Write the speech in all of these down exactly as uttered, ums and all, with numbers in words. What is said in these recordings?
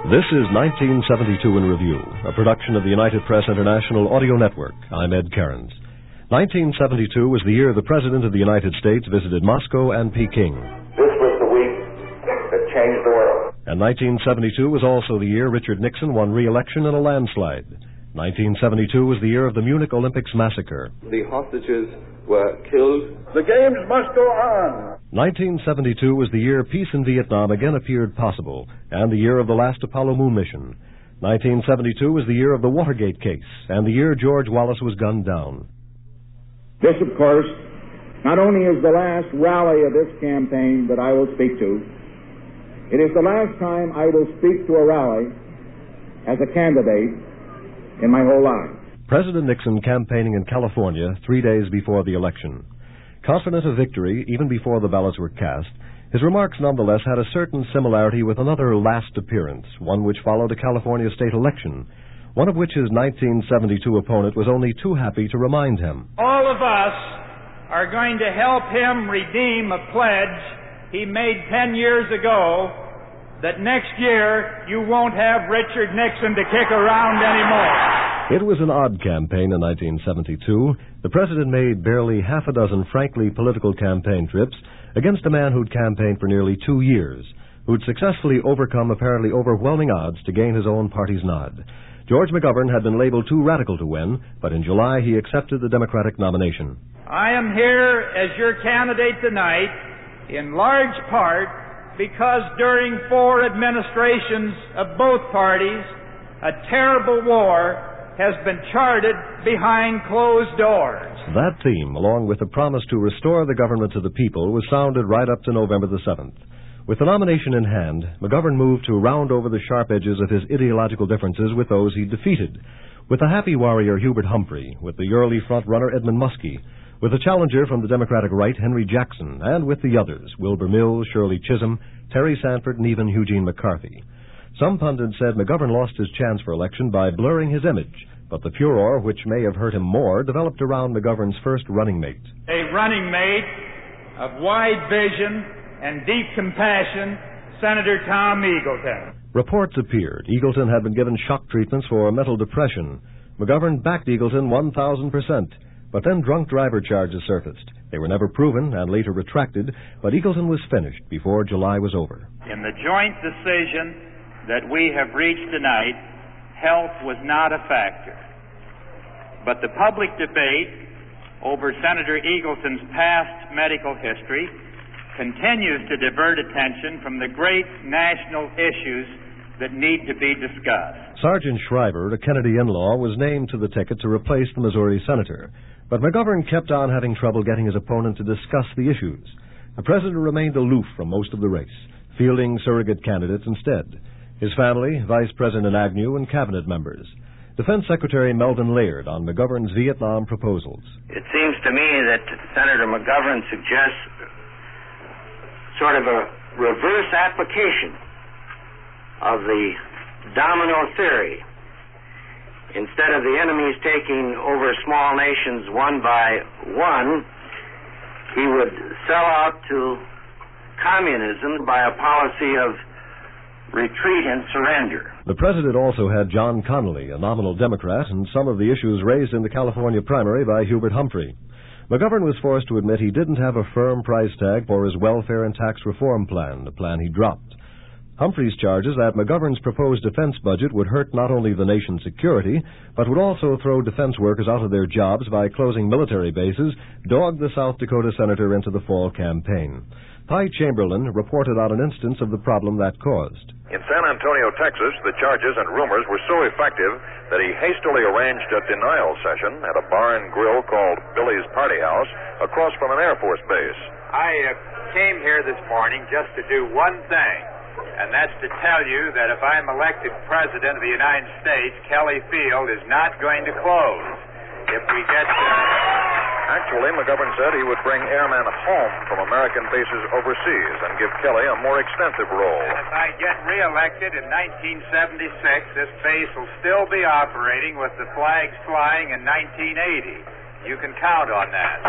This is nineteen seventy-two in Review, a production of the United Press International Audio Network. I'm Ed Cairns. nineteen seventy-two was the year the President of the United States visited Moscow and Peking. This was the week that changed the world. And nineteen seventy-two was also the year Richard Nixon won re-election in a landslide. nineteen seventy-two was the year of the Munich Olympics massacre. The hostages were killed. The games must go on. nineteen seventy-two was the year peace in Vietnam again appeared possible, and the year of the last Apollo moon mission. nineteen seventy-two was the year of the Watergate case, and the year George Wallace was gunned down. This, of course, not only is the last rally of this campaign that I will speak to, it is the last time I will speak to a rally as a candidate in my whole life. President Nixon campaigning in California three days before the election. Confident of victory even before the ballots were cast, his remarks nonetheless had a certain similarity with another last appearance, one which followed a California state election, one of which his nineteen seventy-two opponent was only too happy to remind him. All of us are going to help him redeem a pledge he made ten years ago that next year you won't have Richard Nixon to kick around anymore. It was an odd campaign in nineteen seventy-two. The president made barely half a dozen frankly political campaign trips against a man who'd campaigned for nearly two years, who'd successfully overcome apparently overwhelming odds to gain his own party's nod. George McGovern had been labeled too radical to win, but in July he accepted the Democratic nomination. I am here as your candidate tonight in large part because during four administrations of both parties, a terrible war has been charted behind closed doors. That theme, along with the promise to restore the government to the people, was sounded right up to November the seventh. With the nomination in hand, McGovern moved to round over the sharp edges of his ideological differences with those he defeated. With the happy warrior Hubert Humphrey, with the early front-runner Edmund Muskie, with the challenger from the Democratic right, Henry Jackson, and with the others, Wilbur Mills, Shirley Chisholm, Terry Sanford, and even Eugene McCarthy. Some pundits said McGovern lost his chance for election by blurring his image, but the furor, which may have hurt him more, developed around McGovern's first running mate. A running mate of wide vision and deep compassion, Senator Tom Eagleton. Reports appeared Eagleton had been given shock treatments for mental depression. McGovern backed Eagleton one thousand percent, but then drunk driver charges surfaced. They were never proven and later retracted, but Eagleton was finished before July was over. In the joint decision that we have reached tonight, health was not a factor. But the public debate over Senator Eagleton's past medical history continues to divert attention from the great national issues that need to be discussed. Sergeant Shriver, a Kennedy in-law, was named to the ticket to replace the Missouri senator. But McGovern kept on having trouble getting his opponent to discuss the issues. The president remained aloof from most of the race, fielding surrogate candidates instead. His family, Vice President Agnew, and cabinet members. Defense Secretary Melvin Laird on McGovern's Vietnam proposals. It seems to me that Senator McGovern suggests sort of a reverse application of the domino theory. Instead of the enemies taking over small nations one by one, he would sell out to communism by a policy of retreat and surrender. The president also had John Connally, a nominal Democrat, and some of the issues raised in the California primary by Hubert Humphrey. McGovern was forced to admit he didn't have a firm price tag for his welfare and tax reform plan, a plan he dropped. Humphrey's charges that McGovern's proposed defense budget would hurt not only the nation's security, but would also throw defense workers out of their jobs by closing military bases, dogged the South Dakota senator into the fall campaign. Ty Chamberlain reported on an instance of the problem that caused. In San Antonio, Texas, the charges and rumors were so effective that he hastily arranged a denial session at a bar and grill called Billy's Party House across from an Air Force base. I uh, came here this morning just to do one thing, and that's to tell you that if I'm elected President of the United States, Kelly Field is not going to close. If we get... Actually, McGovern said he would bring airmen home from American bases overseas and give Kelly a more extensive role. And if I get reelected in nineteen seventy-six, this base will still be operating with the flags flying in nineteen eighty. You can count on that.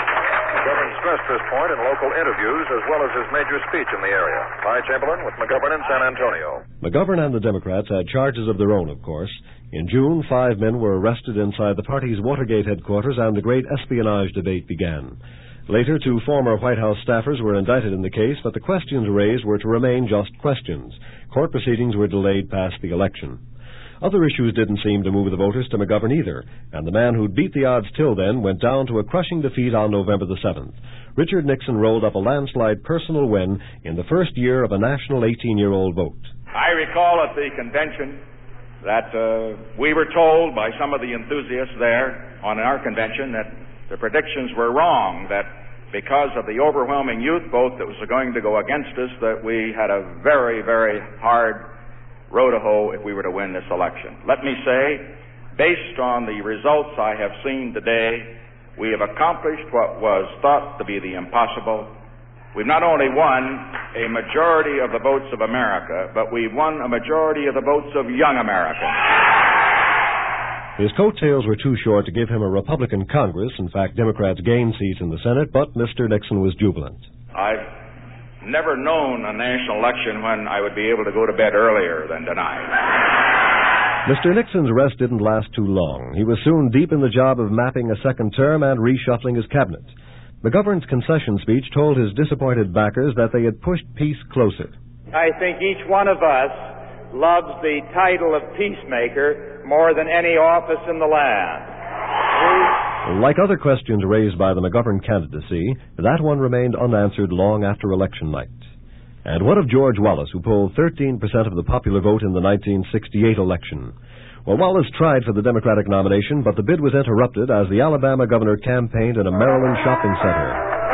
McGovern stressed this point in local interviews as well as his major speech in the area. Ty Chamberlain with McGovern in San Antonio. McGovern and the Democrats had charges of their own, of course. In June, five men were arrested inside the party's Watergate headquarters, and the great espionage debate began. Later, two former White House staffers were indicted in the case, but the questions raised were to remain just questions. Court proceedings were delayed past the election. Other issues didn't seem to move the voters to McGovern either, and the man who'd beat the odds till then went down to a crushing defeat on November the seventh. Richard Nixon rolled up a landslide personal win in the first year of a national eighteen-year-old vote. I recall at the convention that uh, we were told by some of the enthusiasts there on our convention that the predictions were wrong, that because of the overwhelming youth vote that was going to go against us, that we had a very, very hard row to hoe if we were to win this election. Let me say, based on the results I have seen today, we have accomplished what was thought to be the impossible. We've not only won a majority of the votes of America, but we've won a majority of the votes of young Americans. His coattails were too short to give him a Republican Congress. In fact, Democrats gained seats in the Senate, but Mister Nixon was jubilant. I've never known a national election when I would be able to go to bed earlier than tonight. Mister Nixon's rest didn't last too long. He was soon deep in the job of mapping a second term and reshuffling his cabinet. McGovern's concession speech told his disappointed backers that they had pushed peace closer. I think each one of us loves the title of peacemaker more than any office in the land. Like other questions raised by the McGovern candidacy, that one remained unanswered long after election night. And what of George Wallace, who polled thirteen percent of the popular vote in the nineteen sixty-eight election? Well, Wallace tried for the Democratic nomination, but the bid was interrupted as the Alabama governor campaigned in a Maryland shopping center.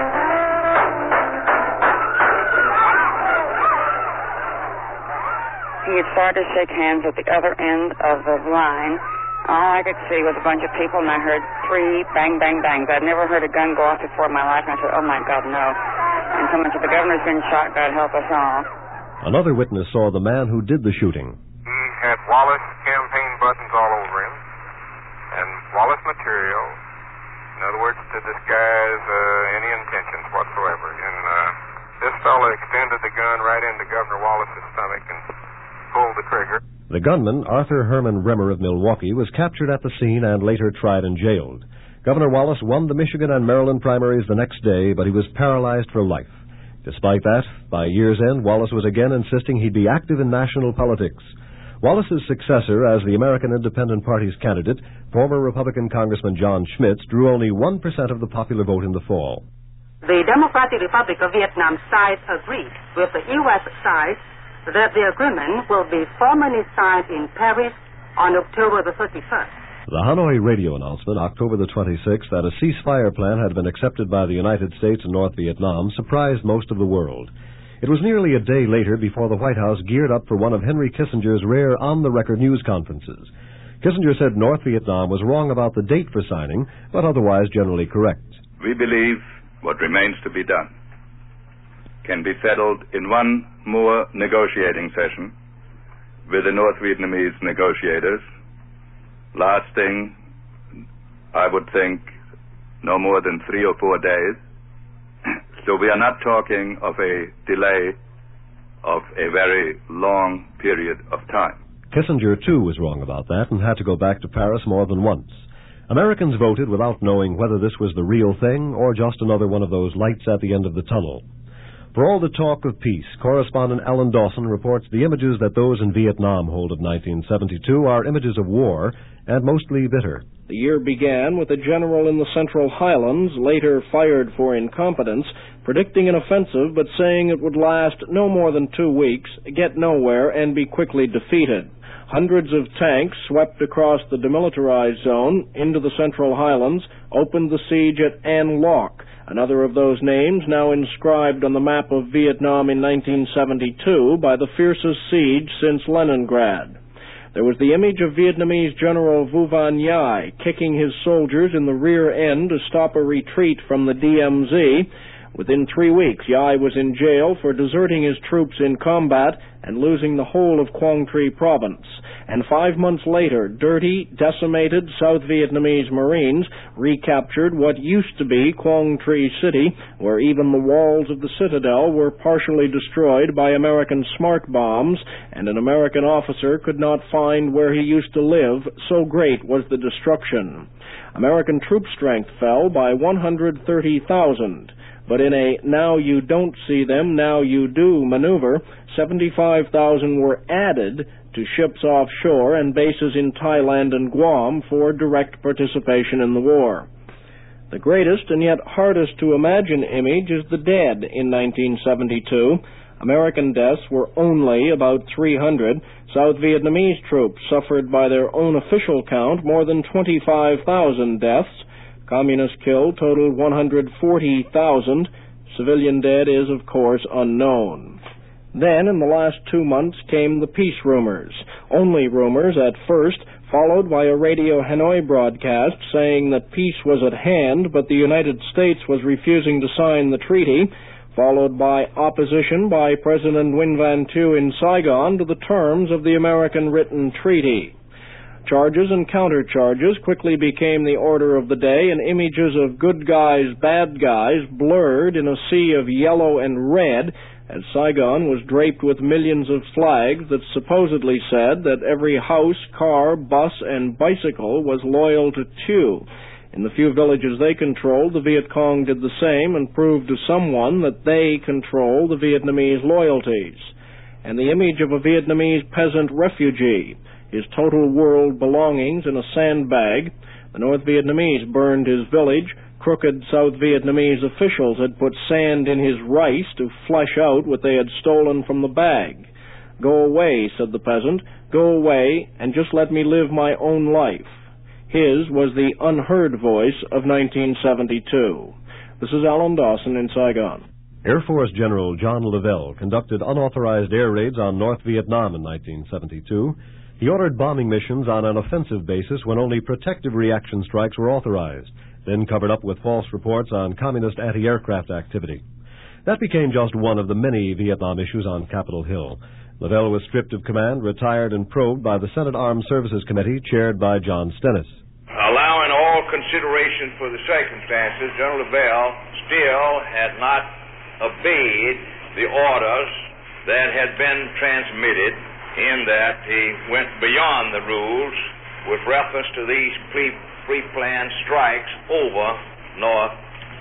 He had started to shake hands at the other end of the line. All I could see was a bunch of people, and I heard three bang, bang, bangs. I'd never heard a gun go off before in my life, and I said, oh, my God, no. And someone said, the governor's been shot, God help us all. Another witness saw the man who did the shooting. He had Wallace campaign buttons all over him, and Wallace material, in other words, to disguise uh, any intentions whatsoever. And uh, this fellow extended the gun right into Governor Wallace's stomach and pulled the trigger. The gunman, Arthur Herman Rimmer of Milwaukee, was captured at the scene and later tried and jailed. Governor Wallace won the Michigan and Maryland primaries the next day, but he was paralyzed for life. Despite that, by year's end, Wallace was again insisting he'd be active in national politics. Wallace's successor as the American Independent Party's candidate, former Republican Congressman John Schmitz, drew only one percent of the popular vote in the fall. The Democratic Republic of Vietnam side agreed with the U S side that the agreement will be formally signed in Paris on October the thirty-first. The Hanoi radio announcement, October the twenty-sixth, that a ceasefire plan had been accepted by the United States and North Vietnam surprised most of the world. It was nearly a day later before the White House geared up for one of Henry Kissinger's rare on-the-record news conferences. Kissinger said North Vietnam was wrong about the date for signing, but otherwise generally correct. We believe what remains to be done can be settled in one more negotiating session with the North Vietnamese negotiators, lasting, I would think, no more than three or four days. So we are not talking of a delay of a very long period of time. Kissinger, too, was wrong about that and had to go back to Paris more than once. Americans voted without knowing whether this was the real thing or just another one of those lights at the end of the tunnel. For all the talk of peace, correspondent Alan Dawson reports the images that those in Vietnam hold of nineteen seventy-two are images of war and mostly bitter. The year began with a general in the Central Highlands, later fired for incompetence, predicting an offensive but saying it would last no more than two weeks, get nowhere, and be quickly defeated. Hundreds of tanks swept across the demilitarized zone into the Central Highlands, opened the siege at An Loc, another of those names now inscribed on the map of Vietnam in nineteen seventy-two by the fiercest siege since Leningrad. There was the image of Vietnamese General Vu Van Ngai kicking his soldiers in the rear end to stop a retreat from the D M Z, Within three weeks, Yai was in jail for deserting his troops in combat and losing the whole of Quang Tri province. And five months later, dirty, decimated South Vietnamese Marines recaptured what used to be Quang Tri City, where even the walls of the citadel were partially destroyed by American smart bombs, and an American officer could not find where he used to live, so great was the destruction. American troop strength fell by one hundred thirty thousand. But in a now you don't see them, now you do maneuver, seventy-five thousand were added to ships offshore and bases in Thailand and Guam for direct participation in the war. The greatest and yet hardest to imagine image is the dead in nineteen seventy-two. American deaths were only about three hundred. South Vietnamese troops suffered by their own official count more than twenty-five thousand deaths. Communist killed totaled one hundred forty thousand. Civilian dead is, of course, unknown. Then, in the last two months, came the peace rumors. Only rumors at first, followed by a Radio Hanoi broadcast saying that peace was at hand, but the United States was refusing to sign the treaty, followed by opposition by President Nguyen Van Thieu in Saigon to the terms of the American written treaty. Charges and countercharges quickly became the order of the day, and images of good guys, bad guys blurred in a sea of yellow and red as Saigon was draped with millions of flags that supposedly said that every house, car, bus, and bicycle was loyal to Thieu. In the few villages they controlled, the Viet Cong did the same and proved to someone that they control the Vietnamese loyalties. And the image of a Vietnamese peasant refugee, his total world belongings in a sandbag. The North Vietnamese burned his village. Crooked South Vietnamese officials had put sand in his rice to flesh out what they had stolen from the bag. Go away, said the peasant. Go away and just let me live my own life. His was the unheard voice of nineteen seventy-two. This is Alan Dawson in Saigon. Air Force General John Lavelle conducted unauthorized air raids on North Vietnam in nineteen seventy-two. He ordered bombing missions on an offensive basis when only protective reaction strikes were authorized, then covered up with false reports on communist anti-aircraft activity. That became just one of the many Vietnam issues on Capitol Hill. Lavelle was stripped of command, retired, and probed by the Senate Armed Services Committee chaired by John Stennis. Allowing all consideration for the circumstances, General Lavelle still had not obeyed the orders that had been transmitted, in that he went beyond the rules with reference to these pre- pre-planned strikes over North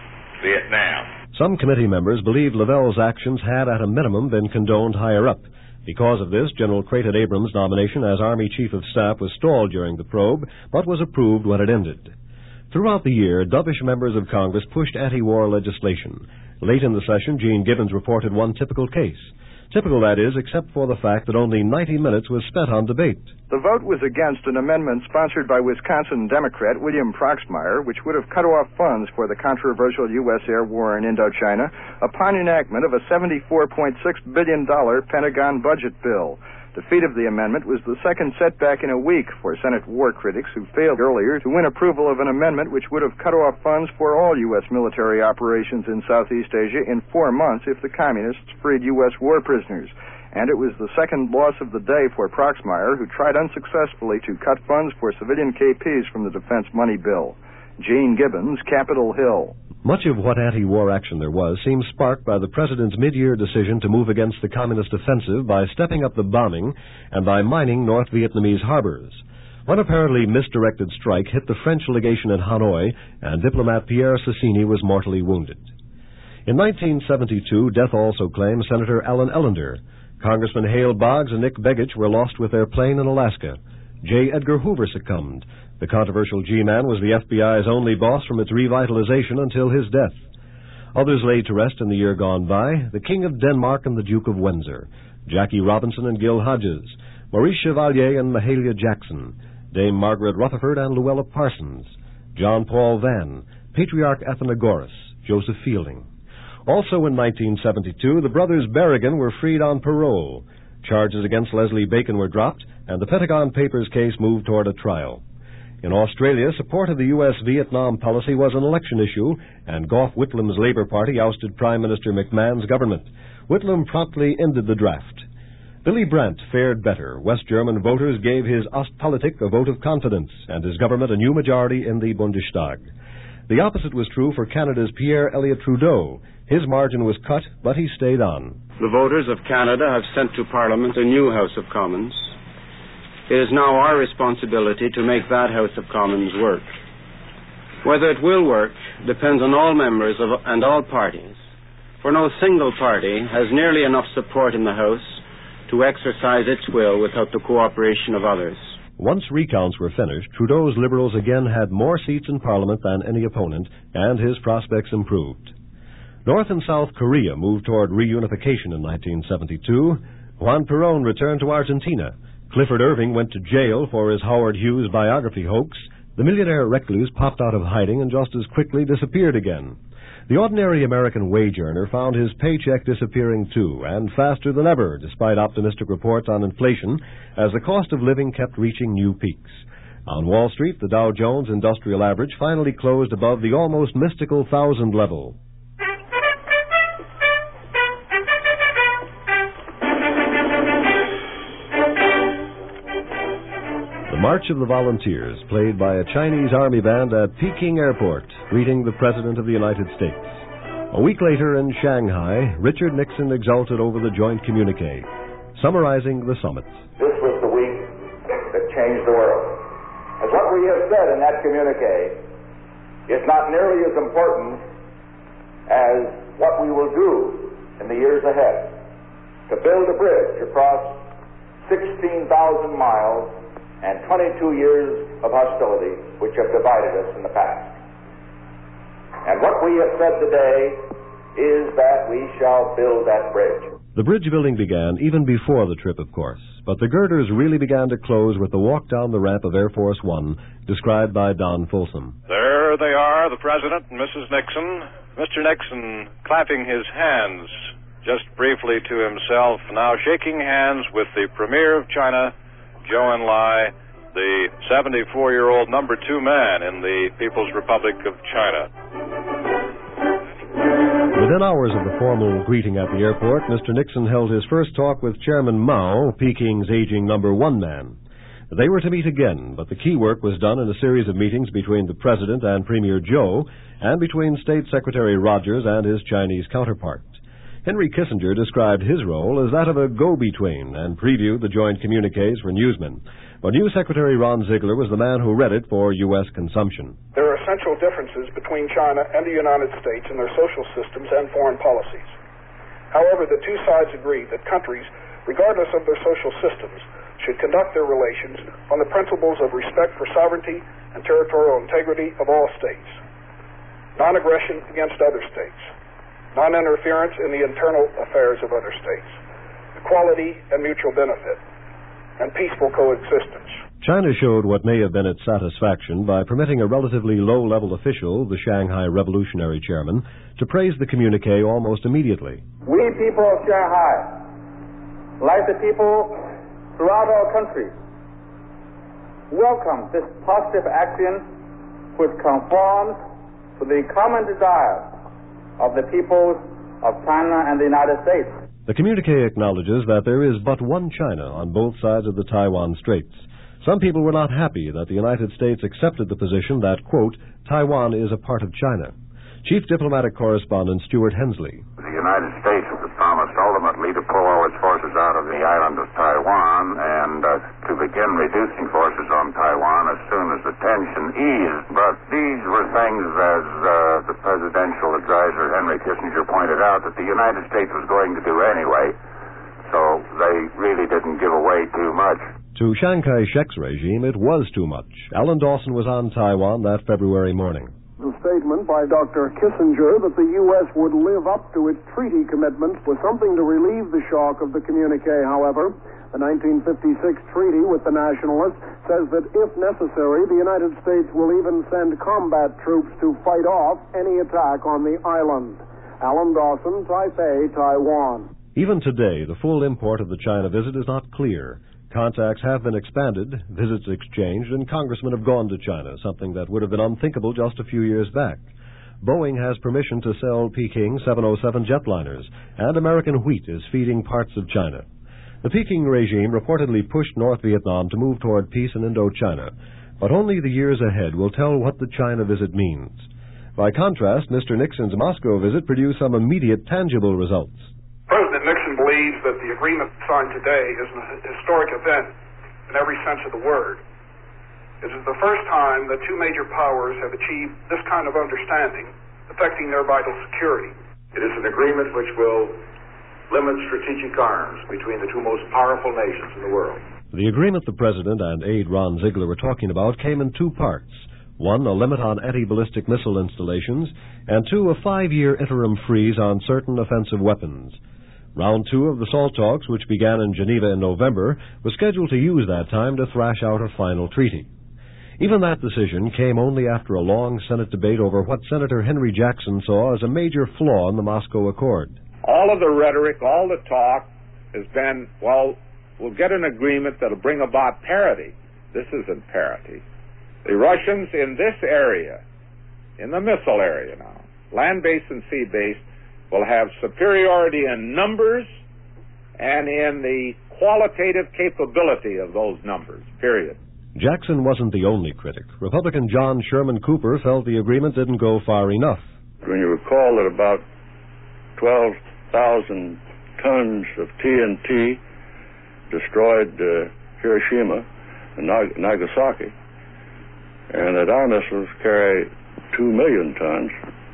Vietnam. Some committee members believed Lavelle's actions had at a minimum been condoned higher up. Because of this, General Creighton Abrams' nomination as Army Chief of Staff was stalled during the probe, but was approved when it ended. Throughout the year, dovish members of Congress pushed anti-war legislation. Late in the session, Gene Gibbons reported one typical case. Typical, that is, except for the fact that only ninety minutes was spent on debate. The vote was against an amendment sponsored by Wisconsin Democrat William Proxmire, which would have cut off funds for the controversial U S air war in Indochina upon enactment of a seventy-four point six billion dollars Pentagon budget bill. Defeat of the amendment was the second setback in a week for Senate war critics who failed earlier to win approval of an amendment which would have cut off funds for all U S military operations in Southeast Asia in four months if the Communists freed U S war prisoners. And it was the second loss of the day for Proxmire, who tried unsuccessfully to cut funds for civilian K Ps from the defense money bill. Gene Gibbons, Capitol Hill. Much of what anti-war action there was seems sparked by the President's mid-year decision to move against the Communist offensive by stepping up the bombing and by mining North Vietnamese harbors. One apparently misdirected strike hit the French legation in Hanoi, and diplomat Pierre Cecchini was mortally wounded. In nineteen seventy-two, death also claimed Senator Allen Ellender. Congressman Hale Boggs and Nick Begich were lost with their plane in Alaska. J. Edgar Hoover succumbed. The controversial G-man was the F B I's only boss from its revitalization until his death. Others laid to rest in the year gone by: the King of Denmark and the Duke of Windsor, Jackie Robinson and Gil Hodges, Maurice Chevalier and Mahalia Jackson, Dame Margaret Rutherford and Luella Parsons, John Paul Vann, Patriarch Athenagoras, Joseph Fielding. Also in nineteen seventy-two, the brothers Berrigan were freed on parole. Charges against Leslie Bacon were dropped, and the Pentagon Papers case moved toward a trial. In Australia, support of the U S Vietnam policy was an election issue, and Gough Whitlam's Labour Party ousted Prime Minister McMahon's government. Whitlam promptly ended the draft. Billy Brandt fared better. West German voters gave his Ostpolitik a vote of confidence, and his government a new majority in the Bundestag. The opposite was true for Canada's Pierre Elliott Trudeau. His margin was cut, but he stayed on. The voters of Canada have sent to Parliament a new House of Commons. It is now our responsibility to make that House of Commons work. Whether it will work depends on all members of, and all parties, for no single party has nearly enough support in the House to exercise its will without the cooperation of others. Once recounts were finished, Trudeau's Liberals again had more seats in Parliament than any opponent, and his prospects improved. North and South Korea moved toward reunification in nineteen seventy-two. Juan Perón returned to Argentina. Clifford Irving went to jail for his Howard Hughes biography hoax. The millionaire recluse popped out of hiding and just as quickly disappeared again. The ordinary American wage earner found his paycheck disappearing too, and faster than ever, despite optimistic reports on inflation, as the cost of living kept reaching new peaks. On Wall Street, the Dow Jones Industrial Average finally closed above the almost mystical thousand level. The March of the Volunteers, played by a Chinese Army band at Peking Airport, greeting the President of the United States. A week later in Shanghai, Richard Nixon exulted over the joint communique, summarizing the summit. This was the week that changed the world. As what we have said in that communique is not nearly as important as what we will do in the years ahead to build a bridge across sixteen thousand miles and twenty-two years of hostility which have divided us in the past. And what we have said today is that we shall build that bridge. The bridge building began even before the trip, of course, but the girders really began to close with the walk down the ramp of Air Force One, described by Don Folsom. There they are, the President and Missus Nixon. Mister Nixon clapping his hands just briefly to himself, now shaking hands with the Premier of China, Zhou Enlai, the seventy-four-year-old number two man in the People's Republic of China. Within hours of the formal greeting at the airport, Mister Nixon held his first talk with Chairman Mao, Peking's aging number one man. They were to meet again, but the key work was done in a series of meetings between the President and Premier Zhou, and between State Secretary Rogers and his Chinese counterpart. Henry Kissinger described his role as that of a go-between and previewed the joint communiques for newsmen. But new Secretary Ron Ziegler was the man who read it for U S consumption. There are essential differences between China and the United States in their social systems and foreign policies. However, the two sides agree that countries, regardless of their social systems, should conduct their relations on the principles of respect for sovereignty and territorial integrity of all states, non-aggression against other states, non-interference in the internal affairs of other states, equality and mutual benefit, and peaceful coexistence. China showed what may have been its satisfaction by permitting a relatively low-level official, the Shanghai Revolutionary Chairman, to praise the communique almost immediately. We people of Shanghai, like the people throughout our country, welcome this positive action which conforms to the common desire of the peoples of China and the United States. The communique acknowledges that there is but one China on both sides of the Taiwan Straits. Some people were not happy that the United States accepted the position that, quote, Taiwan is a part of China. Chief Diplomatic Correspondent Stuart Hensley. The United States has promised ultimately to pull all its forces out of the island of Taiwan and uh, to begin reducing forces on Taiwan as soon as the tension eased. But these were things, as uh, the presidential advisor Henry Kissinger pointed out, that the United States was going to do anyway, so they really didn't give away too much. To Chiang Kai-shek's regime, it was too much. Alan Dawson was on Taiwan that February morning. The statement by Doctor Kissinger that the U S would live up to its treaty commitments was something to relieve the shock of the communique, however. The nineteen fifty-six treaty with the Nationalists says that if necessary, the United States will even send combat troops to fight off any attack on the island. Alan Dawson, Taipei, Taiwan. Even today, the full import of the China visit is not clear. Contacts have been expanded, visits exchanged, and congressmen have gone to China, something that would have been unthinkable just a few years back. Boeing has permission to sell Peking seven oh seven jetliners, and American wheat is feeding parts of China. The Peking regime reportedly pushed North Vietnam to move toward peace in Indochina, but only the years ahead will tell what the China visit means. By contrast, Mister Nixon's Moscow visit produced some immediate, tangible results. President Nixon believes that the agreement signed today is an historic event in every sense of the word. This is the first time that two major powers have achieved this kind of understanding, affecting their vital security. It is an agreement which will limit strategic arms between the two most powerful nations in the world. The agreement the President and aide Ron Ziegler were talking about came in two parts. One, a limit on anti-ballistic missile installations, and two, a five-year interim freeze on certain offensive weapons. Round two of the SALT talks, which began in Geneva in November, was scheduled to use that time to thrash out a final treaty. Even that decision came only after a long Senate debate over what Senator Henry Jackson saw as a major flaw in the Moscow Accord. All of the rhetoric, all the talk has been, well, we'll get an agreement that'll bring about parity. This isn't parity. The Russians in this area, in the missile area now, land-based and sea-based, will have superiority in numbers and in the qualitative capability of those numbers, period. Jackson wasn't the only critic. Republican John Sherman Cooper felt the agreement didn't go far enough. When you recall that about twelve thousand tons of T N T destroyed uh, Hiroshima and Nag- Nagasaki, and that our missiles carry two million tons,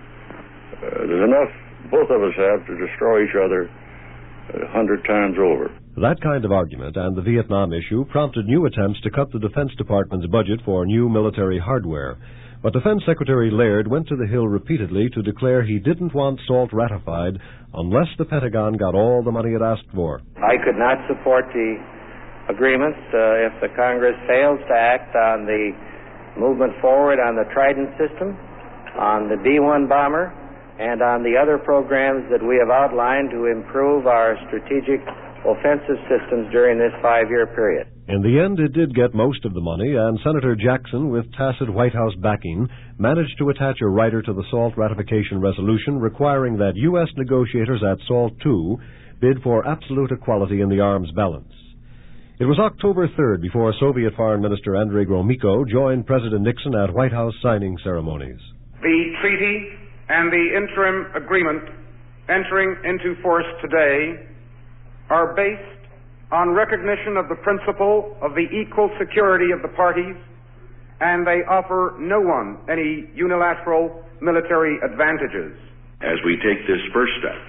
uh, there's enough both of us have to destroy each other a hundred times over. That kind of argument and the Vietnam issue prompted new attempts to cut the Defense Department's budget for new military hardware. But Defense Secretary Laird went to the Hill repeatedly to declare he didn't want SALT ratified unless the Pentagon got all the money it asked for. I could not support the agreements uh, if the Congress fails to act on the movement forward on the Trident system, on the B one bomber, and on the other programs that we have outlined to improve our strategic offensive systems during this five-year period. In the end, it did get most of the money, and Senator Jackson, with tacit White House backing, managed to attach a rider to the SALT ratification resolution requiring that U S negotiators at SALT two bid for absolute equality in the arms balance. It was October third before Soviet Foreign Minister Andrei Gromyko joined President Nixon at White House signing ceremonies. The treaty and the interim agreement entering into force today are based on recognition of the principle of the equal security of the parties, and they offer no one any unilateral military advantages. As we take this first step,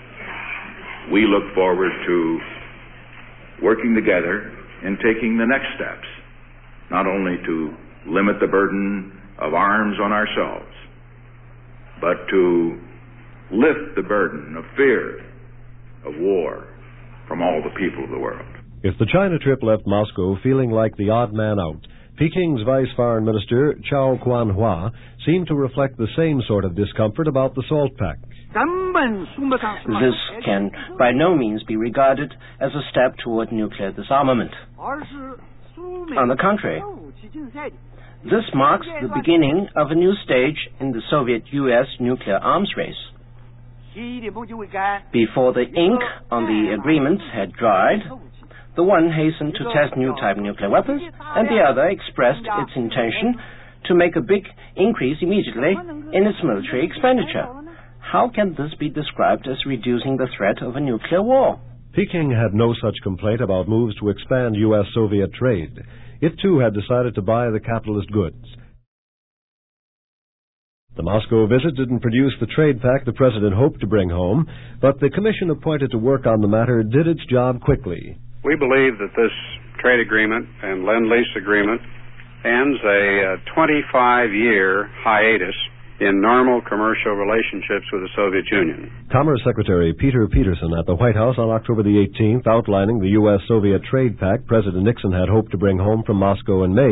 we look forward to working together in taking the next steps, not only to limit the burden of arms on ourselves, but to lift the burden of fear, of war, from all the people of the world. If the China trip left Moscow feeling like the odd man out, Peking's Vice Foreign Minister Chao Kuan-hwa seemed to reflect the same sort of discomfort about the SALT Pact. This can by no means be regarded as a step toward nuclear disarmament. On the contrary, this marks the beginning of a new stage in the Soviet-U S nuclear arms race. Before the ink on the agreements had dried, the one hastened to test new type nuclear weapons, and the other expressed its intention to make a big increase immediately in its military expenditure. How can this be described as reducing the threat of a nuclear war? Peking had no such complaint about moves to expand U S Soviet trade. It too had decided to buy the capitalist goods. The Moscow visit didn't produce the trade pact the president hoped to bring home, but the commission appointed to work on the matter did its job quickly. We believe that this trade agreement and Lend-Lease agreement ends a twenty-five-year hiatus in normal commercial relationships with the Soviet Union. Commerce Secretary Peter Peterson at the White House on October the eighteenth outlining the U S Soviet trade pact President Nixon had hoped to bring home from Moscow in May.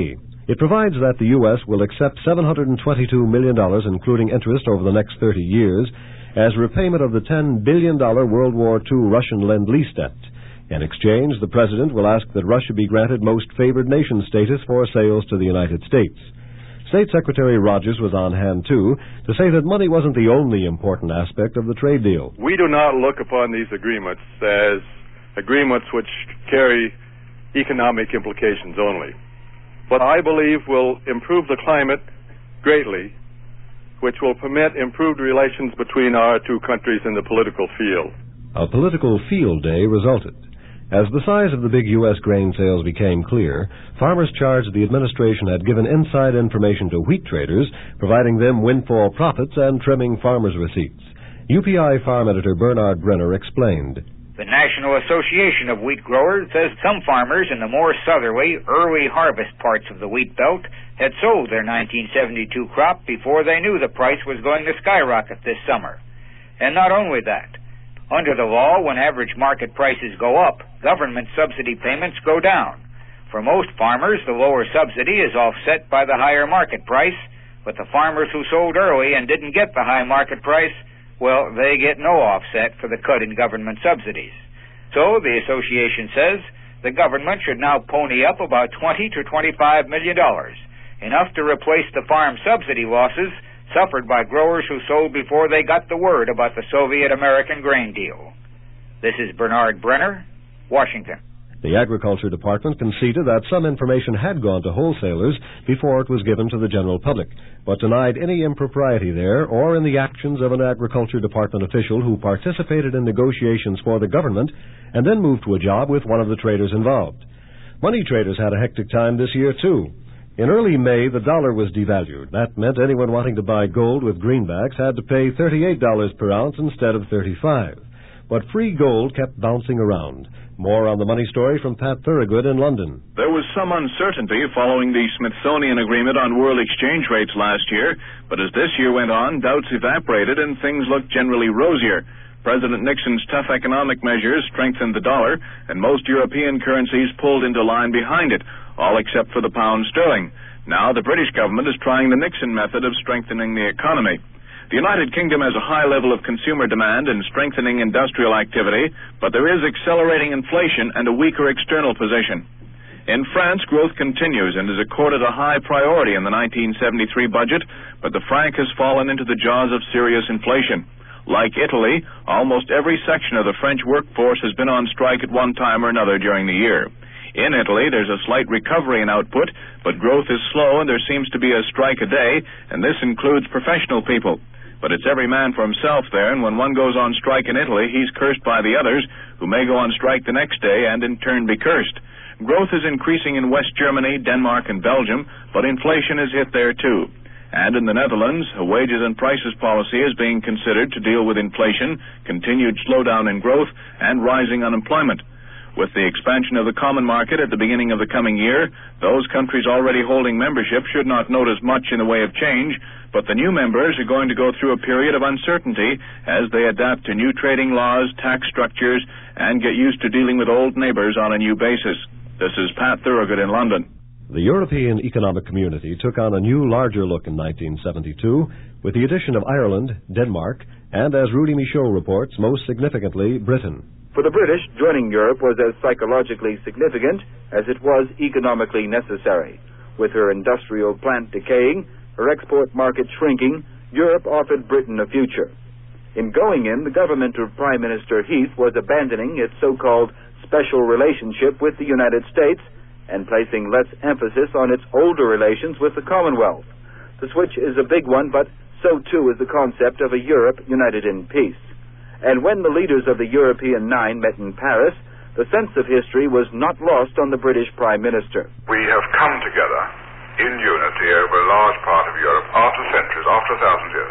It provides that the U S will accept seven hundred twenty-two million dollars, including interest over the next thirty years, as repayment of the ten billion dollars World War Two Russian Lend-Lease debt. In exchange, the President will ask that Russia be granted Most Favored Nation status for sales to the United States. State Secretary Rogers was on hand, too, to say that money wasn't the only important aspect of the trade deal. We do not look upon these agreements as agreements which carry economic implications only, but I believe will improve the climate greatly, which will permit improved relations between our two countries in the political field. A political field day resulted. As the size of the big U S grain sales became clear, farmers charged the administration had given inside information to wheat traders, providing them windfall profits and trimming farmers' receipts. U P I farm editor Bernard Brenner explained. The National Association of Wheat Growers says some farmers in the more southerly, early harvest parts of the wheat belt had sold their nineteen seventy-two crop before they knew the price was going to skyrocket this summer. And not only that, under the law, when average market prices go up, government subsidy payments go down. For most farmers, the lower subsidy is offset by the higher market price, but the farmers who sold early and didn't get the high market price, well, they get no offset for the cut in government subsidies. So, the association says, the government should now pony up about twenty to twenty-five million dollars, enough to replace the farm subsidy losses suffered by growers who sold before they got the word about the Soviet-American grain deal. This is Bernard Brenner, Washington. The Agriculture Department conceded that some information had gone to wholesalers before it was given to the general public, but denied any impropriety there or in the actions of an Agriculture Department official who participated in negotiations for the government and then moved to a job with one of the traders involved. Money traders had a hectic time this year, too. In early May, the dollar was devalued. That meant anyone wanting to buy gold with greenbacks had to pay thirty-eight dollars per ounce instead of thirty-five dollars. But free gold kept bouncing around. More on the money story from Pat Thorogood in London. There was some uncertainty following the Smithsonian Agreement on world exchange rates last year, but as this year went on, doubts evaporated and things looked generally rosier. President Nixon's tough economic measures strengthened the dollar, and most European currencies pulled into line behind it, all except for the pound sterling. Now the British government is trying the Nixon method of strengthening the economy. The United Kingdom has a high level of consumer demand and strengthening industrial activity, but there is accelerating inflation and a weaker external position. In France, growth continues and is accorded a high priority in the nineteen seventy-three budget, but the franc has fallen into the jaws of serious inflation. Like Italy, almost every section of the French workforce has been on strike at one time or another during the year. In Italy, there's a slight recovery in output, but growth is slow and there seems to be a strike a day, and this includes professional people. But it's every man for himself there, and when one goes on strike in Italy, he's cursed by the others, who may go on strike the next day and in turn be cursed. Growth is increasing in West Germany, Denmark, and Belgium, but inflation is hit there too. And in the Netherlands, a wages and prices policy is being considered to deal with inflation, continued slowdown in growth, and rising unemployment. With the expansion of the common market at the beginning of the coming year, those countries already holding membership should not notice much in the way of change, but the new members are going to go through a period of uncertainty as they adapt to new trading laws, tax structures, and get used to dealing with old neighbors on a new basis. This is Pat Thorogood in London. The European Economic Community took on a new, larger look in nineteen seventy-two with the addition of Ireland, Denmark, and, as Rudy Michaud reports, most significantly, Britain. For the British, joining Europe was as psychologically significant as it was economically necessary. With her industrial plant decaying, her export market shrinking, Europe offered Britain a future. In going in, the government of Prime Minister Heath was abandoning its so-called special relationship with the United States and placing less emphasis on its older relations with the Commonwealth. The switch is a big one, but so too is the concept of a Europe united in peace. And when the leaders of the European Nine met in Paris, the sense of history was not lost on the British Prime Minister. We have come together in unity over a large part of Europe after centuries, after a thousand years.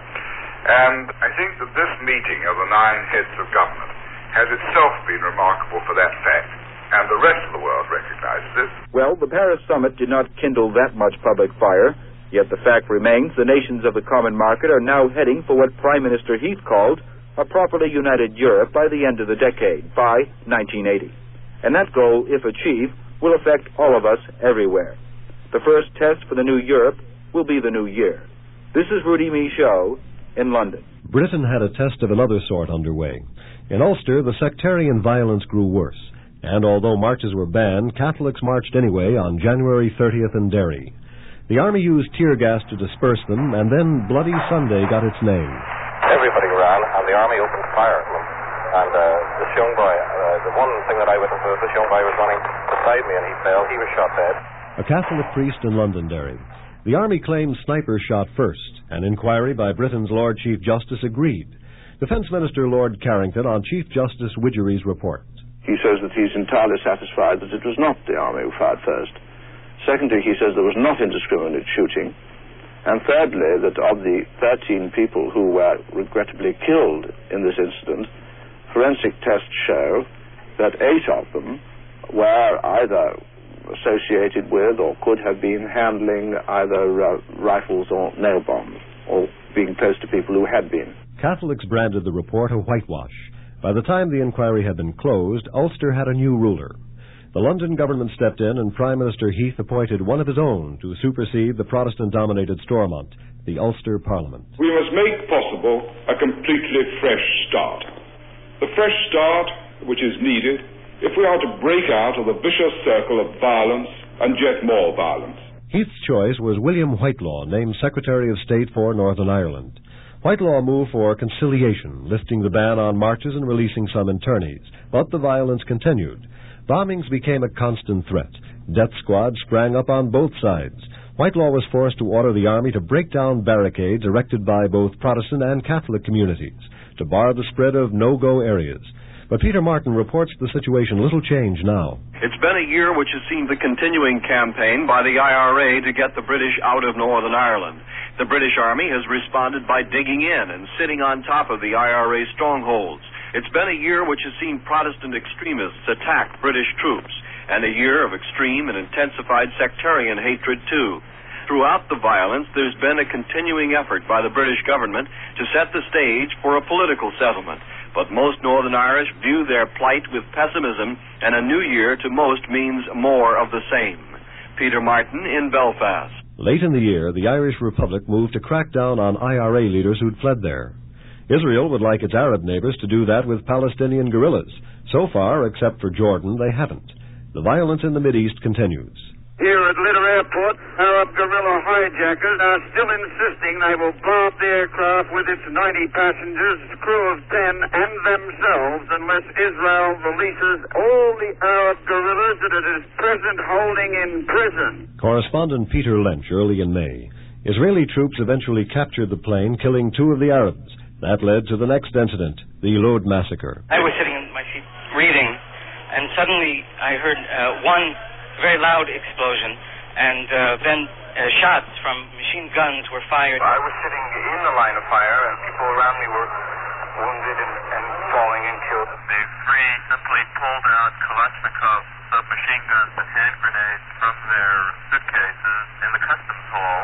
And I think that this meeting of the nine heads of government has itself been remarkable for that fact, and the rest of the world recognizes it. Well, the Paris summit did not kindle that much public fire, yet the fact remains the nations of the common market are now heading for what Prime Minister Heath called a properly united Europe by the end of the decade, by nineteen eighty. And that goal, if achieved, will affect all of us everywhere. The first test for the new Europe will be the new year. This is Rudy Michaud in London. Britain had a test of another sort underway. In Ulster, the sectarian violence grew worse, and although marches were banned, Catholics marched anyway on January thirtieth in Derry. The army used tear gas to disperse them, and then Bloody Sunday got its name. Everybody ran, and the army opened fire at them. And uh, this young boy, uh, the one thing that I witnessed was this young boy was running beside me, and he fell. He was shot dead. A Catholic priest in Londonderry. The army claimed snipers shot first. An inquiry by Britain's Lord Chief Justice agreed. Defense Minister Lord Carrington on Chief Justice Widgery's report. He says that he's entirely satisfied that it was not the army who fired first. Secondly, he says there was not indiscriminate shooting. And thirdly, that of the thirteen people who were regrettably killed in this incident, forensic tests show that eight of them were either associated with or could have been handling either uh, rifles or nail bombs, or being close to people who had been. Catholics branded the report a whitewash. By the time the inquiry had been closed, Ulster had a new ruler. The London government stepped in, and Prime Minister Heath appointed one of his own to supersede the Protestant-dominated Stormont, the Ulster Parliament. We must make possible a completely fresh start. The fresh start which is needed if we are to break out of the vicious circle of violence and yet more violence. Heath's choice was William Whitelaw, named Secretary of State for Northern Ireland. Whitelaw moved for conciliation, lifting the ban on marches and releasing some internees. But the violence continued. Bombings became a constant threat. Death squads sprang up on both sides. Whitelaw was forced to order the army to break down barricades erected by both Protestant and Catholic communities to bar the spread of no-go areas. But Peter Martin reports the situation little changed now. It's been a year which has seen the continuing campaign by the I R A to get the British out of Northern Ireland. The British Army has responded by digging in and sitting on top of the I R A strongholds. It's been a year which has seen Protestant extremists attack British troops, and a year of extreme and intensified sectarian hatred, too. Throughout the violence, there's been a continuing effort by the British government to set the stage for a political settlement. But most Northern Irish view their plight with pessimism, and a new year to most means more of the same. Peter Martin in Belfast. Late in the year, the Irish Republic moved to crack down on I R A leaders who'd fled there. Israel would like its Arab neighbors to do that with Palestinian guerrillas. So far, except for Jordan, they haven't. The violence in the Mideast continues. Here at Litter Airport, Arab guerrilla hijackers are still insisting they will bomb the aircraft with its ninety passengers, crew of ten, and themselves unless Israel releases all the Arab guerrillas that it is present holding in prison. Correspondent Peter Lynch early in May. Israeli troops eventually captured the plane, killing two of the Arabs. That led to the next incident, the Lod massacre. I was sitting in my seat reading, and suddenly I heard uh, one very loud explosion, and uh, then uh, shots from machine guns were fired. I was sitting in the line of fire, and people around me were wounded and, and falling and killed. The three simply pulled out Kalashnikov submachine guns and hand grenades from their suitcases in the customs hall,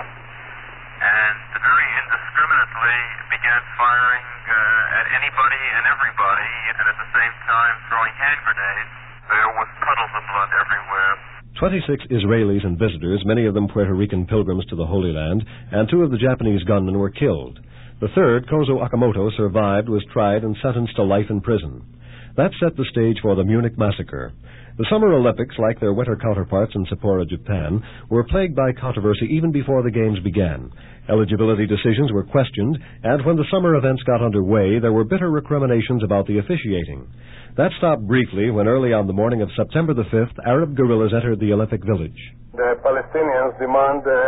and very indiscriminately began firing uh, at anybody and everybody, and at the same time throwing hand grenades. There was puddles of blood everywhere. Twenty-six Israelis and visitors, many of them Puerto Rican pilgrims to the Holy Land, and two of the Japanese gunmen were killed. The third, Kozo Akamoto, survived, was tried, and sentenced to life in prison. That set the stage for the Munich massacre. The Summer Olympics, like their winter counterparts in Sapporo, Japan, were plagued by controversy even before the Games began. Eligibility decisions were questioned, and when the summer events got underway, there were bitter recriminations about the officiating. That stopped briefly when early on the morning of September the fifth, Arab guerrillas entered the Olympic Village. The Palestinians demand uh,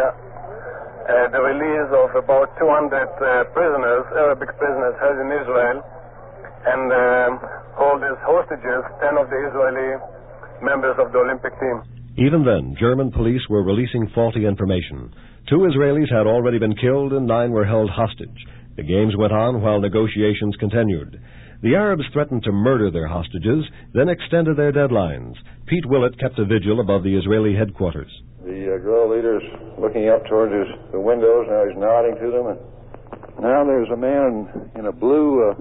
uh, the release of about two hundred uh, prisoners, Arabic prisoners held in Israel, and uh, hold as hostages ten of the Israeli members of the Olympic team. Even then, German police were releasing faulty information. Two Israelis had already been killed and nine were held hostage. The games went on while negotiations continued. The Arabs threatened to murder their hostages, then extended their deadlines. Pete Willett kept a vigil above the Israeli headquarters. The uh, guerrilla leader's looking up towards his, the windows. Now he's nodding to them. And now there's a man in a blue uh,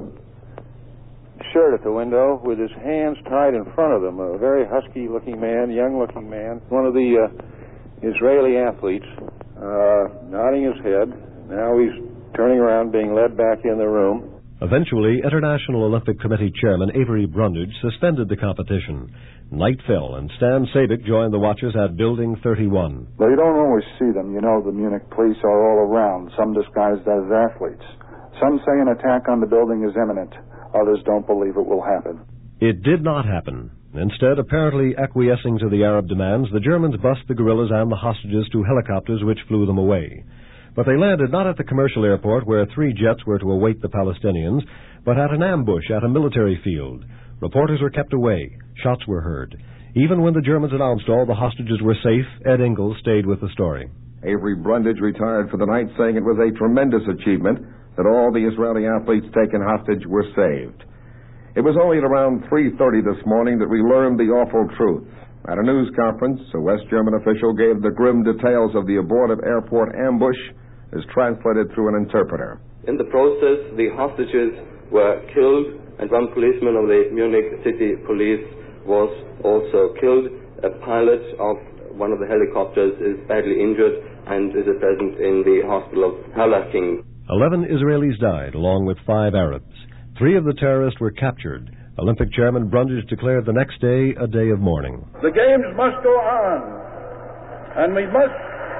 shirt at the window with his hands tied in front of him. A very husky-looking man, young-looking man. One of the uh, Israeli athletes, uh, nodding his head. Now he's turning around, being led back in the room. Eventually, International Olympic Committee Chairman Avery Brundage suspended the competition. Night fell, and Stan Sabick joined the watchers at Building thirty-one. Well, you don't always see them. You know, the Munich police are all around, some disguised as athletes. Some say an attack on the building is imminent. Others don't believe it will happen. It did not happen. Instead, apparently acquiescing to the Arab demands, the Germans bussed the guerrillas and the hostages to helicopters which flew them away. But they landed not at the commercial airport where three jets were to await the Palestinians, but at an ambush at a military field. Reporters were kept away. Shots were heard. Even when the Germans announced all the hostages were safe, Ed Ingalls stayed with the story. Avery Brundage retired for the night, saying it was a tremendous achievement that all the Israeli athletes taken hostage were saved. It was only at around three thirty this morning that we learned the awful truth. At a news conference, a West German official gave the grim details of the abortive airport ambush as translated through an interpreter. In the process, the hostages were killed, and one policeman of the Munich City Police was also killed. A pilot of one of the helicopters is badly injured and is at present in the hospital of Halaking. Eleven Israelis died, along with five Arabs. Three of the terrorists were captured. Olympic Chairman Brundage declared the next day a day of mourning. The games must go on, and we must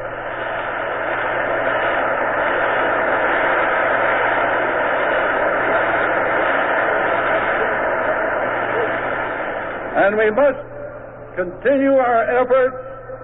and we must continue our efforts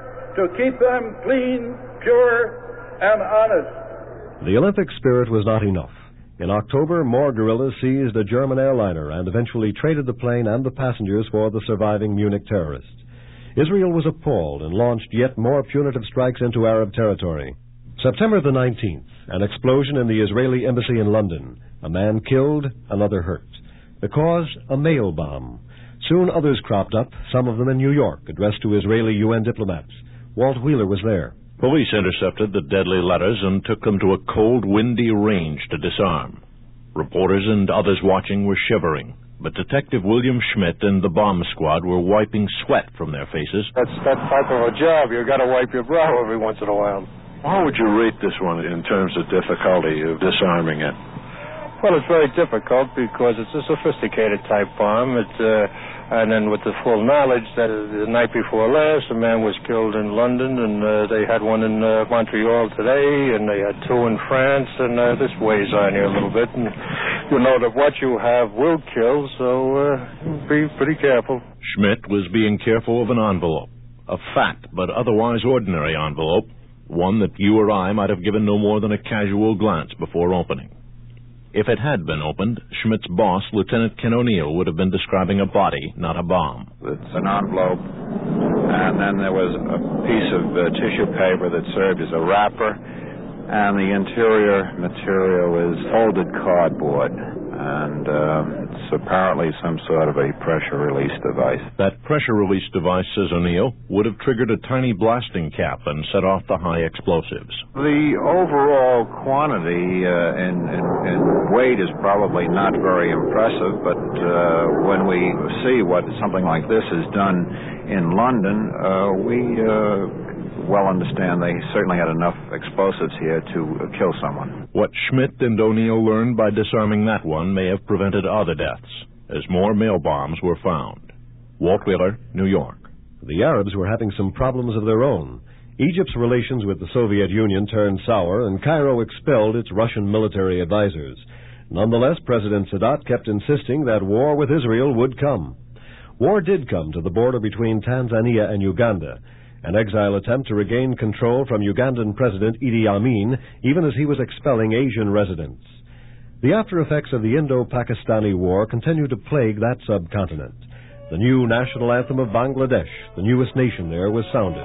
to keep them clean, pure, and honest. The Olympic spirit was not enough. In October, more guerrillas seized a German airliner and eventually traded the plane and the passengers for the surviving Munich terrorists. Israel was appalled and launched yet more punitive strikes into Arab territory. September the nineteenth, an explosion in the Israeli embassy in London. A man killed, another hurt. The cause, a mail bomb. Soon others cropped up, some of them in New York, addressed to Israeli U N diplomats. Walt Wheeler was there. Police intercepted the deadly letters and took them to a cold, windy range to disarm. Reporters and others watching were shivering, but Detective William Schmidt and the bomb squad were wiping sweat from their faces. That's that type of a job. You've got to wipe your brow every once in a while. How would you rate this one in terms of difficulty of disarming it? Well, it's very difficult because it's a sophisticated type bomb. It, uh, and then with the full knowledge that the night before last, a man was killed in London, and uh, they had one in uh, Montreal today, and they had two in France, and uh, this weighs on you a little bit. And you know that what you have will kill, so uh, be pretty careful. Schmidt was being careful of an envelope, a fat but otherwise ordinary envelope, one that you or I might have given no more than a casual glance before opening. If it had been opened, Schmidt's boss, Lieutenant Ken O'Neill, would have been describing a body, not a bomb. It's an envelope, and then there was a piece of uh, tissue paper that served as a wrapper, and the interior material is folded cardboard, and uh, it's apparently some sort of a pressure release device. That pressure release device, says O'Neill, would have triggered a tiny blasting cap and set off the high explosives. The overall quantity uh, in, in, in weight is probably not very impressive, but uh, when we see what something like this is done in London, uh, we uh, well understand they certainly had enough explosives here to uh, kill someone. What Schmidt and O'Neill learned by disarming that one may have prevented other deaths, as more mail bombs were found. Walt Wheeler, New York. The Arabs were having some problems of their own. Egypt's relations with the Soviet Union turned sour, and Cairo expelled its Russian military advisors. Nonetheless, President Sadat kept insisting that war with Israel would come. War did come to the border between Tanzania and Uganda, an exile attempt to regain control from Ugandan President Idi Amin, even as he was expelling Asian residents. The after effects of the Indo-Pakistani War continued to plague that subcontinent. The new national anthem of Bangladesh, the newest nation there, was sounded.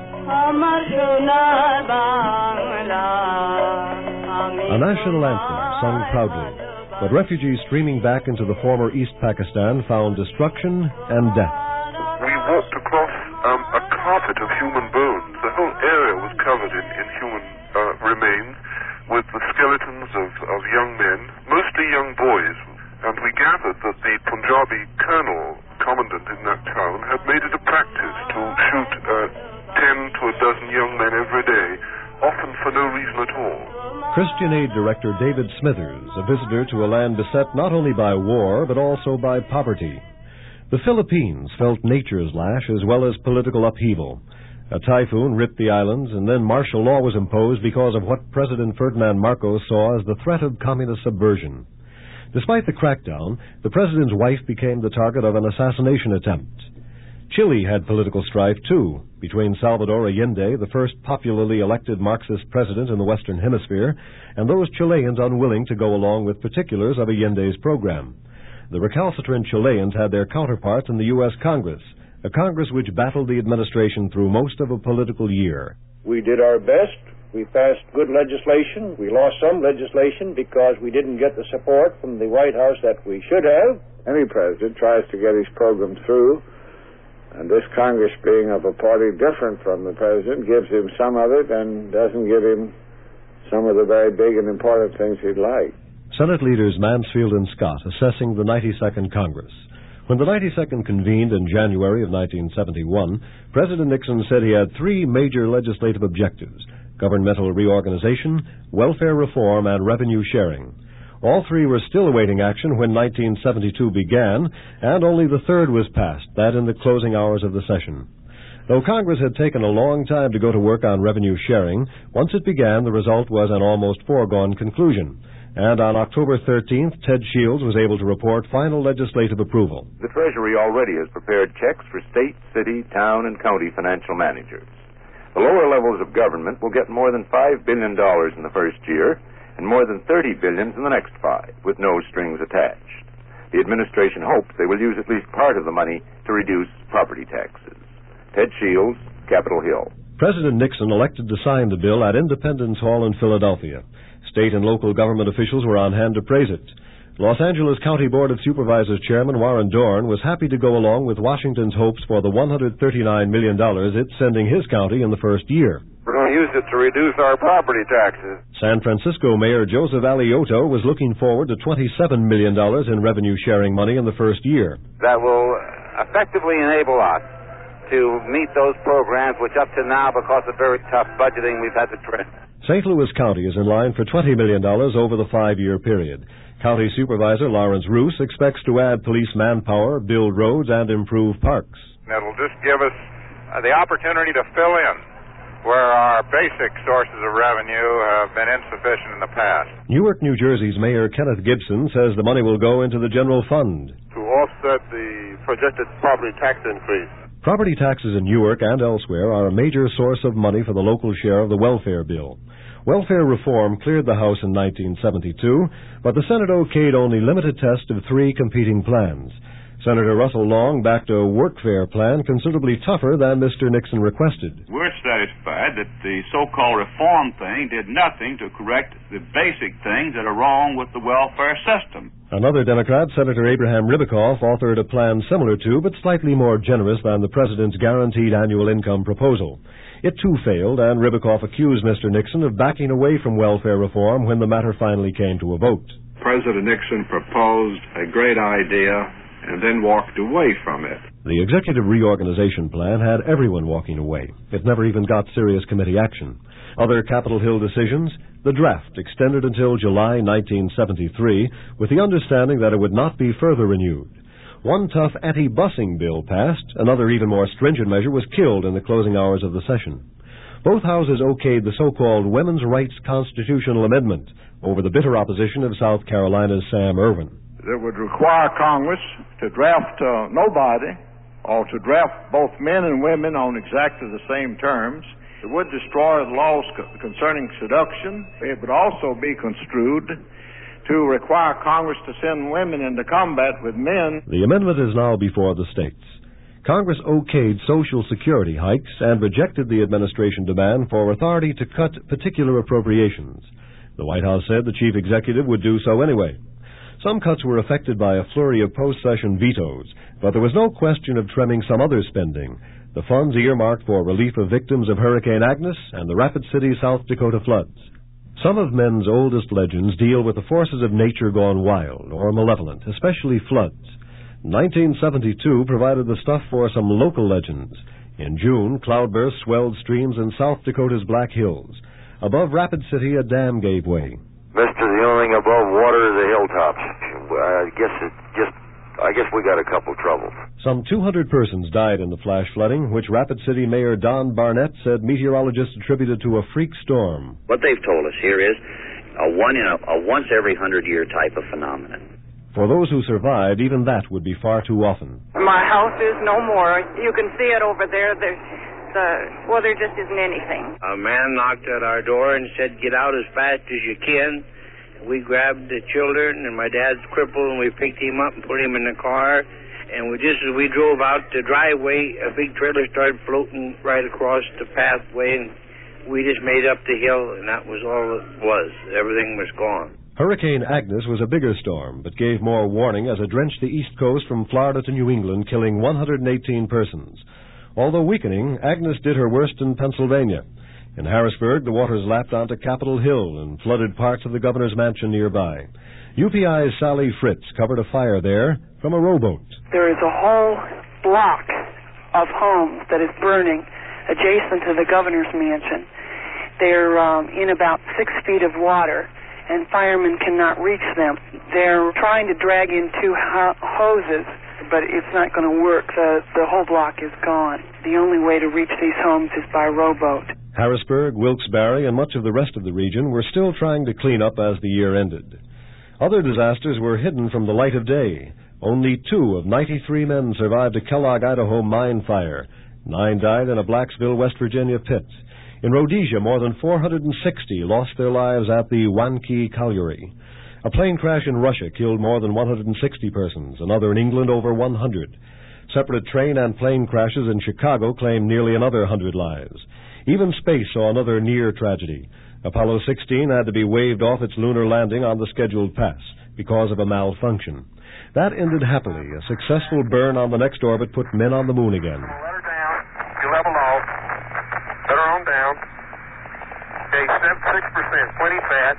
A national anthem sung proudly, but refugees streaming back into the former East Pakistan found destruction and death. We walked across um, a carpet of human bones. The whole area was covered in, in human uh, remains, with the skeletons of, of young men, mostly young boys. And we gathered that the Punjabi colonel, commandant in that town, had made it a practice to shoot uh, ten to a dozen young men every day, often for no reason at all. Christian Aid Director David Smithers, a visitor to a land beset not only by war, but also by poverty. The Philippines felt nature's lash as well as political upheaval. A typhoon ripped the islands, and then martial law was imposed because of what President Ferdinand Marcos saw as the threat of communist subversion. Despite the crackdown, the president's wife became the target of an assassination attempt. Chile had political strife, too, between Salvador Allende, the first popularly elected Marxist president in the Western Hemisphere, and those Chileans unwilling to go along with particulars of Allende's program. The recalcitrant Chileans had their counterparts in the U S Congress, a Congress which battled the administration through most of a political year. We did our best. We passed good legislation. We lost some legislation because we didn't get the support from the White House that we should have. Any president tries to get his program through, and this Congress, being of a party different from the president, gives him some of it and doesn't give him some of the very big and important things he'd like. Senate leaders Mansfield and Scott assessing the ninety-second Congress. When the ninety-second convened in January of nineteen seventy-one, President Nixon said he had three major legislative objectives: governmental reorganization, welfare reform, and revenue sharing. All three were still awaiting action when nineteen seventy-two began, and only the third was passed, that in the closing hours of the session. Though Congress had taken a long time to go to work on revenue sharing, once it began, the result was an almost foregone conclusion. And on October thirteenth, Ted Shields was able to report final legislative approval. The Treasury already has prepared checks for state, city, town, and county financial managers. The lower levels of government will get more than five billion dollars in the first year and more than thirty billion dollars in the next five, with no strings attached. The administration hopes they will use at least part of the money to reduce property taxes. Ted Shields, Capitol Hill. President Nixon elected to sign the bill at Independence Hall in Philadelphia. State and local government officials were on hand to praise it. Los Angeles County Board of Supervisors Chairman Warren Dorn was happy to go along with Washington's hopes for the one hundred thirty-nine million dollars it's sending his county in the first year. We're going to use it to reduce our property taxes. San Francisco Mayor Joseph Alioto was looking forward to twenty-seven million dollars in revenue-sharing money in the first year. That will effectively enable us to meet those programs which up to now, because of very tough budgeting, we've had to trim. Saint Louis County is in line for twenty million dollars over the five-year period. County Supervisor Lawrence Roos expects to add police manpower, build roads, and improve parks. That'll just give us uh, the opportunity to fill in where our basic sources of revenue have been insufficient in the past. Newark, New Jersey's Mayor Kenneth Gibson says the money will go into the general fund to offset the projected property tax increase. Property taxes in Newark and elsewhere are a major source of money for the local share of the welfare bill. Welfare reform cleared the House in nineteen seventy-two, but the Senate okayed only limited test of three competing plans. Senator Russell Long backed a workfare plan considerably tougher than Mister Nixon requested. We're satisfied that the so-called reform thing did nothing to correct the basic things that are wrong with the welfare system. Another Democrat, Senator Abraham Ribicoff, authored a plan similar to, but slightly more generous than the president's guaranteed annual income proposal. It too failed, and Ribicoff accused Mister Nixon of backing away from welfare reform when the matter finally came to a vote. President Nixon proposed a great idea and then walked away from it. The executive reorganization plan had everyone walking away. It never even got serious committee action. Other Capitol Hill decisions: the draft extended until July nineteen seventy-three, with the understanding that it would not be further renewed. One tough anti-busing bill passed. Another, even more stringent measure was killed in the closing hours of the session. Both houses okayed the so-called Women's Rights Constitutional Amendment over the bitter opposition of South Carolina's Sam Ervin. It would require Congress to draft uh, nobody, or to draft both men and women on exactly the same terms. It would destroy the laws concerning seduction. It would also be construed to require Congress to send women into combat with men. The amendment is now before the states. Congress okayed Social Security hikes and rejected the administration demand for authority to cut particular appropriations. The White House said the chief executive would do so anyway. Some cuts were affected by a flurry of post-session vetoes, but there was no question of trimming some other spending. The funds earmarked for relief of victims of Hurricane Agnes and the Rapid City, South Dakota floods. Some of men's oldest legends deal with the forces of nature gone wild or malevolent, especially floods. nineteen seventy-two provided the stuff for some local legends. In June, cloudbursts swelled streams in South Dakota's Black Hills. Above Rapid City, a dam gave way. Mister, the only thing above water is the hilltops. I guess it just, I guess we got a couple troubles. Some two hundred persons died in the flash flooding, which Rapid City Mayor Don Barnett said meteorologists attributed to a freak storm. What they've told us here is a one in a, a once every hundred year type of phenomenon. For those who survived, even that would be far too often. My house is no more. You can see it over there. There's the, well, there just isn't anything. A man knocked at our door and said, get out as fast as you can. We grabbed the children, and my dad's crippled, and we picked him up and put him in the car. And we, just as we drove out the driveway, a big trailer started floating right across the pathway, and we just made up the hill, and that was all it was. Everything was gone. Hurricane Agnes was a bigger storm, but gave more warning as it drenched the East Coast from Florida to New England, killing one hundred eighteen persons. Although weakening, Agnes did her worst in Pennsylvania. In Harrisburg, the waters lapped onto Capitol Hill and flooded parts of the governor's mansion nearby. U P I's Sally Fritz covered a fire there from a rowboat. There is a whole block of homes that is burning adjacent to the governor's mansion. They're um, in about six feet of water, and firemen cannot reach them. They're trying to drag in two ho- hoses, but it's not going to work. The, the whole block is gone. The only way to reach these homes is by rowboat. Harrisburg, Wilkes-Barre, and much of the rest of the region were still trying to clean up as the year ended. Other disasters were hidden from the light of day. Only two of ninety-three men survived a Kellogg, Idaho mine fire. Nine died in a Blacksville, West Virginia pit. In Rhodesia, more than four hundred sixty lost their lives at the Wanki Colliery. A plane crash in Russia killed more than one hundred sixty persons, another in England over one hundred. Separate train and plane crashes in Chicago claimed nearly another one hundred lives. Even space saw another near tragedy. Apollo sixteen had to be waved off its lunar landing on the scheduled pass because of a malfunction. That ended happily. A successful burn on the next orbit put men on the moon again. Let her down. You level off. Let her on down. Okay, six percent, plenty fat.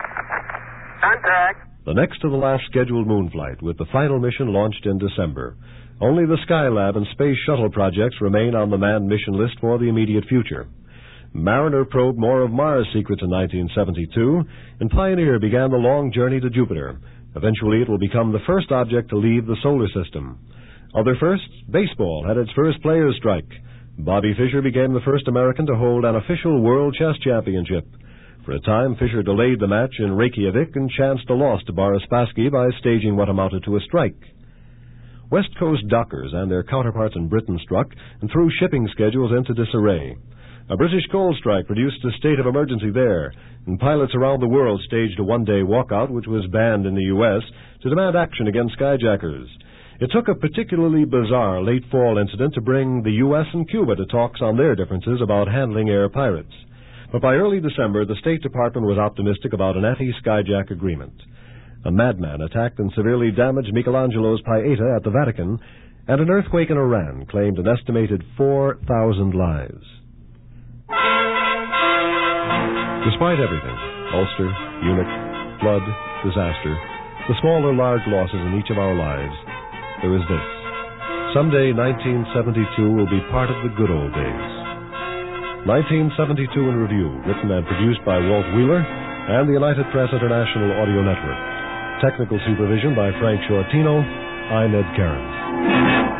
Contact. The next to the last scheduled moon flight, with the final mission launched in December. Only the Skylab and Space Shuttle projects remain on the manned mission list for the immediate future. Mariner probed more of Mars' secrets in nineteen seventy-two, and Pioneer began the long journey to Jupiter. Eventually, it will become the first object to leave the solar system. Other firsts, baseball had its first players' strike. Bobby Fischer became the first American to hold an official World Chess Championship. For a time, Fischer delayed the match in Reykjavik and chanced a loss to Boris Spassky by staging what amounted to a strike. West Coast dockers and their counterparts in Britain struck and threw shipping schedules into disarray. A British coal strike produced a state of emergency there, and pilots around the world staged a one-day walkout, which was banned in the U S, to demand action against skyjackers. It took a particularly bizarre late fall incident to bring the U S and Cuba to talks on their differences about handling air pirates. But by early December, the State Department was optimistic about an anti-skyjack agreement. A madman attacked and severely damaged Michelangelo's Pieta at the Vatican, and an earthquake in Iran claimed an estimated four thousand lives. Despite everything, Ulster, Munich, flood, disaster, the small or large losses in each of our lives, there is this. Someday nineteen seventy-two will be part of the good old days. nineteen seventy-two in Review, written and produced by Walt Wheeler and the United Press International Audio Network. Technical supervision by Frank Shortino. I'm Ed Cairns.